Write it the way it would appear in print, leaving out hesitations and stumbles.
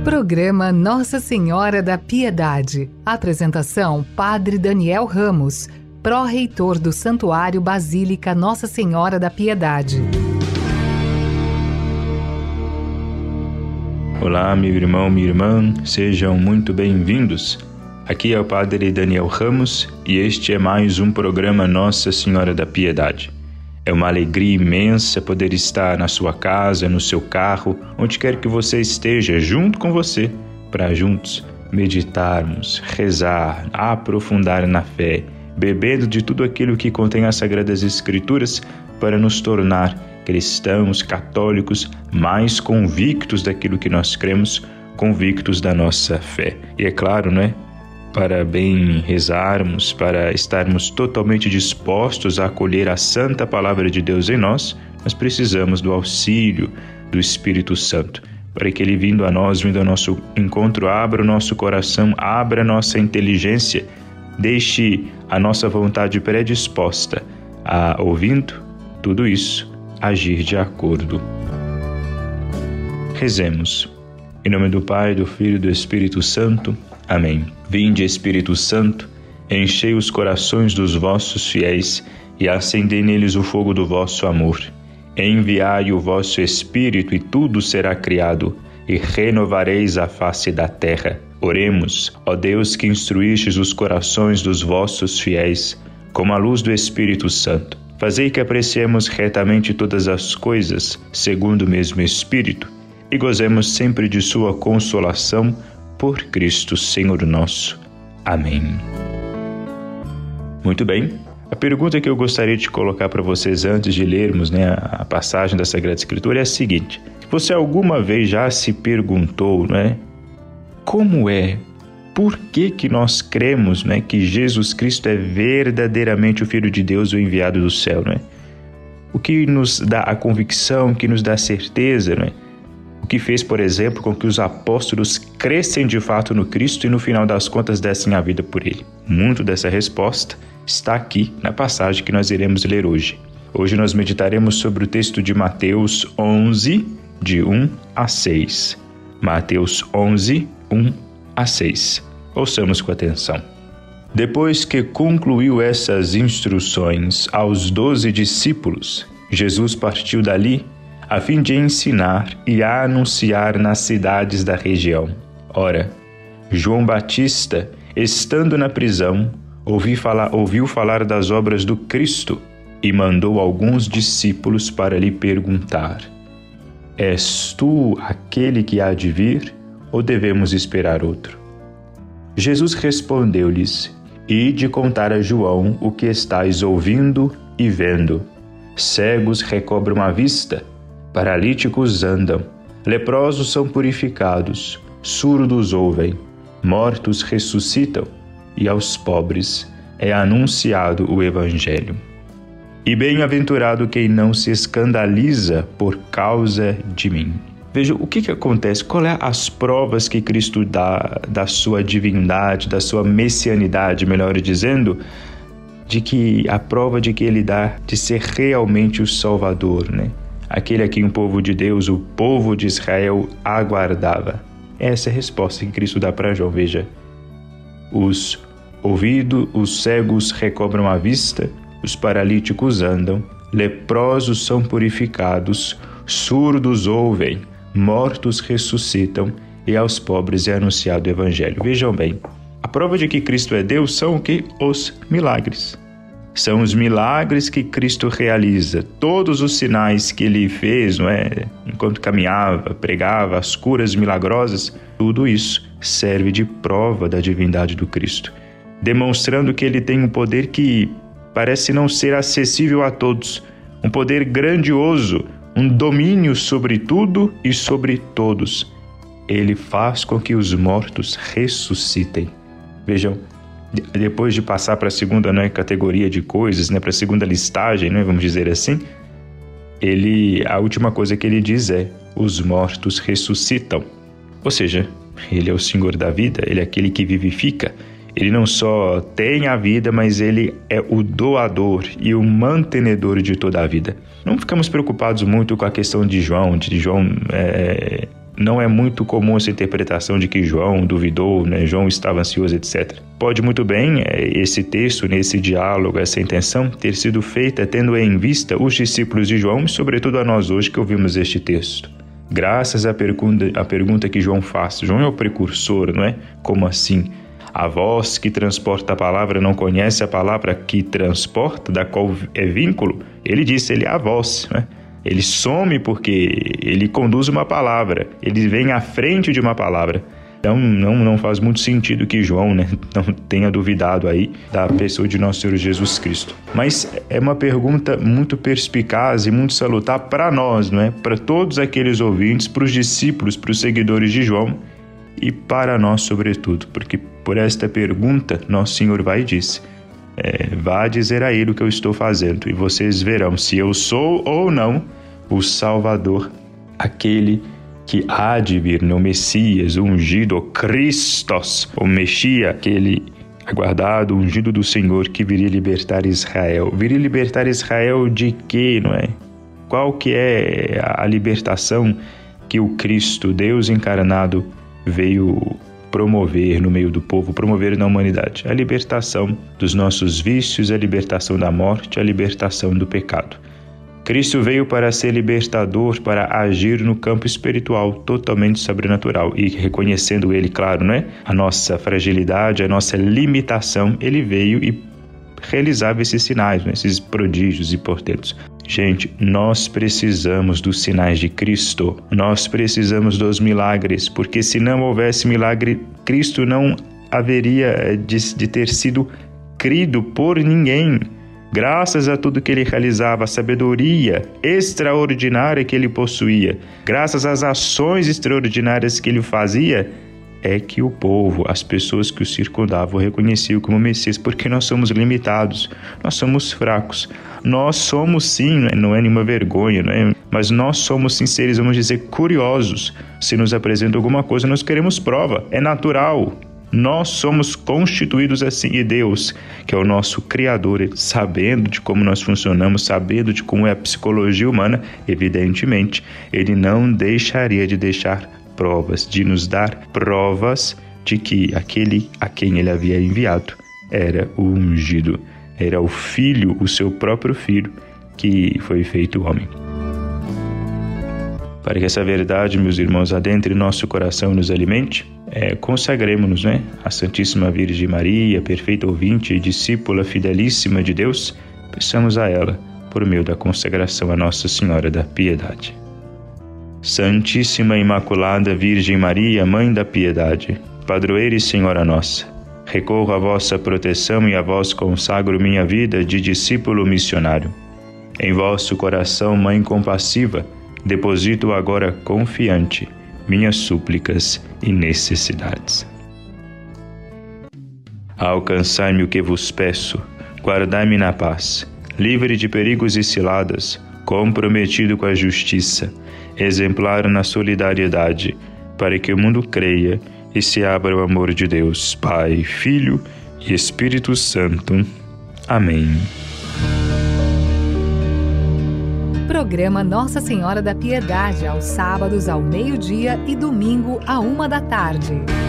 Programa Nossa Senhora da Piedade. Apresentação: Padre Daniel Ramos, pró-reitor do Santuário Basílica Nossa Senhora da Piedade. Olá, meu irmão, minha irmã, sejam muito bem-vindos. Aqui é o Padre Daniel Ramos e este é mais um programa Nossa Senhora da Piedade. É uma alegria imensa poder estar na sua casa, no seu carro, onde quer que você esteja, junto com você, para juntos meditarmos, rezar, aprofundar na fé, bebendo de tudo aquilo que contém as Sagradas Escrituras para nos tornar cristãos, católicos, mais convictos daquilo que nós cremos, convictos da nossa fé. E é claro, não é? Para bem rezarmos, para estarmos totalmente dispostos a acolher a Santa Palavra de Deus em nós, nós precisamos do auxílio do Espírito Santo, para que Ele, vindo a nós, vindo ao nosso encontro, abra o nosso coração, abra a nossa inteligência, deixe a nossa vontade predisposta a, ouvindo tudo isso, agir de acordo. Rezemos. Em nome do Pai, do Filho e do Espírito Santo. Amém. Vinde, Espírito Santo, enchei os corações dos vossos fiéis e acendei neles o fogo do vosso amor. Enviai o vosso Espírito e tudo será criado, e renovareis a face da terra. Oremos, ó Deus, que instruístes os corações dos vossos fiéis, com a luz do Espírito Santo. Fazei que apreciemos retamente todas as coisas, segundo o mesmo Espírito, e gozemos sempre de sua consolação, por Cristo Senhor nosso. Amém. Muito bem. A pergunta que eu gostaria de colocar para vocês antes de lermos, a passagem da Sagrada Escritura é a seguinte: você alguma vez já se perguntou, como é, por que nós cremos, que Jesus Cristo é verdadeiramente o Filho de Deus, o enviado do céu, O que nos dá a convicção, o que nos dá a certeza, O que fez, por exemplo, com que os apóstolos crescem de fato no Cristo e no final das contas dessem a vida por Ele? Muito dessa resposta está aqui na passagem que nós iremos ler hoje. Hoje nós meditaremos sobre o texto de Mateus 11, de 1 a 6. Mateus 11, 1 a 6. Ouçamos com atenção. Depois que concluiu essas instruções aos 12 discípulos, Jesus partiu dali a fim de ensinar e a anunciar nas cidades da região. Ora, João Batista, estando na prisão, ouviu falar das obras do Cristo e mandou alguns discípulos para lhe perguntar: És tu aquele que há de vir, ou devemos esperar outro? Jesus respondeu-lhes: Ide contar a João o que estáis ouvindo e vendo. Cegos recobram a vista, paralíticos andam, leprosos são purificados, surdos ouvem, mortos ressuscitam, e aos pobres é anunciado o Evangelho. E bem-aventurado quem não se escandaliza por causa de mim. Veja, o que acontece? Qual é as provas que Cristo dá da sua divindade, da sua messianidade, melhor dizendo, de que a prova de que Ele dá de ser realmente o Salvador, Aquele a quem o povo de Deus, o povo de Israel, aguardava. Essa é a resposta que Cristo dá para João. Veja, os cegos recobram a vista, os paralíticos andam, leprosos são purificados, surdos ouvem, mortos ressuscitam, e aos pobres é anunciado o Evangelho. Vejam bem, a prova de que Cristo é Deus são o quê? Os milagres. São os milagres que Cristo realiza. Todos os sinais que Ele fez, enquanto caminhava, pregava, as curas milagrosas, tudo isso serve de prova da divindade do Cristo, demonstrando que Ele tem um poder que parece não ser acessível a todos, um poder grandioso, um domínio sobre tudo e sobre todos. Ele faz com que os mortos ressuscitem. Vejam, depois de passar para a segunda categoria de coisas, para a segunda listagem, vamos dizer assim, a última coisa que ele diz é: os mortos ressuscitam. Ou seja, Ele é o Senhor da vida, Ele é aquele que vivifica. Ele não só tem a vida, mas Ele é o doador e o mantenedor de toda a vida. Não ficamos preocupados muito com a questão de João não é muito comum essa interpretação de que João duvidou, né? João estava ansioso, etc. Pode muito bem esse texto, nesse diálogo, essa intenção ter sido feita tendo em vista os discípulos de João e sobretudo a nós hoje que ouvimos este texto. Graças à pergunta que João faz. João é o precursor, não é? Como assim? A voz que transporta a palavra não conhece a palavra que transporta, da qual é vínculo? Ele disse, ele é a voz, né? Ele some porque ele conduz uma palavra, ele vem à frente de uma palavra. Então não faz muito sentido que João, né, não tenha duvidado aí da pessoa de nosso Senhor Jesus Cristo. Mas é uma pergunta muito perspicaz e muito salutar para nós, não é? Para todos aqueles ouvintes, para os discípulos, para os seguidores de João e para nós sobretudo, porque por esta pergunta nosso Senhor vai e diz, vá dizer a ele o que eu estou fazendo e vocês verão se eu sou ou não o Salvador, aquele que há de vir, no Messias, o ungido, o Christos, o Messias, aquele aguardado, ungido do Senhor que viria libertar Israel. Viria libertar Israel de quê, não é? Qual que é a libertação que o Cristo, Deus encarnado, veio promover no meio do povo, promover na humanidade? A libertação dos nossos vícios, a libertação da morte, a libertação do pecado. Cristo veio para ser libertador, para agir no campo espiritual, totalmente sobrenatural. E reconhecendo ele, claro, não é? A nossa fragilidade, a nossa limitação, ele veio e realizava esses sinais, né? Esses prodígios e portentos. Gente, nós precisamos dos sinais de Cristo, nós precisamos dos milagres, porque se não houvesse milagre, Cristo não haveria de ter sido crido por ninguém. Graças a tudo que ele realizava, a sabedoria extraordinária que ele possuía, graças às ações extraordinárias que ele fazia, é que o povo, as pessoas que o circundavam, reconheciam como Messias, porque nós somos limitados, nós somos fracos, nós somos sim, não é nenhuma vergonha, não é? Mas nós somos sim seres, vamos dizer, curiosos. Se nos apresenta alguma coisa, nós queremos prova, é natural. Nós somos constituídos assim, e Deus, que é o nosso Criador, sabendo de como nós funcionamos, sabendo de como é a psicologia humana, evidentemente, Ele não deixaria de deixar provas, de nos dar provas de que aquele a quem Ele havia enviado era o ungido, era o Filho, o seu próprio Filho, que foi feito homem. Para que essa verdade, meus irmãos, adentre nosso coração e nos alimente, consagremos-nos, né? A Santíssima Virgem Maria, perfeita ouvinte e discípula fidelíssima de Deus, peçamos a ela, por meio da consagração a Nossa Senhora da Piedade. Santíssima Imaculada Virgem Maria, Mãe da Piedade, padroeira e Senhora nossa, recorro à vossa proteção e a vós consagro minha vida de discípulo missionário. Em vosso coração, Mãe compassiva, deposito agora confiante minhas súplicas e necessidades. Alcançai-me o que vos peço, guardai-me na paz, livre de perigos e ciladas, comprometido com a justiça, exemplar na solidariedade, para que o mundo creia e se abra o amor de Deus, Pai, Filho e Espírito Santo. Amém. Programa Nossa Senhora da Piedade, aos sábados ao meio-dia e domingo à 1h da tarde.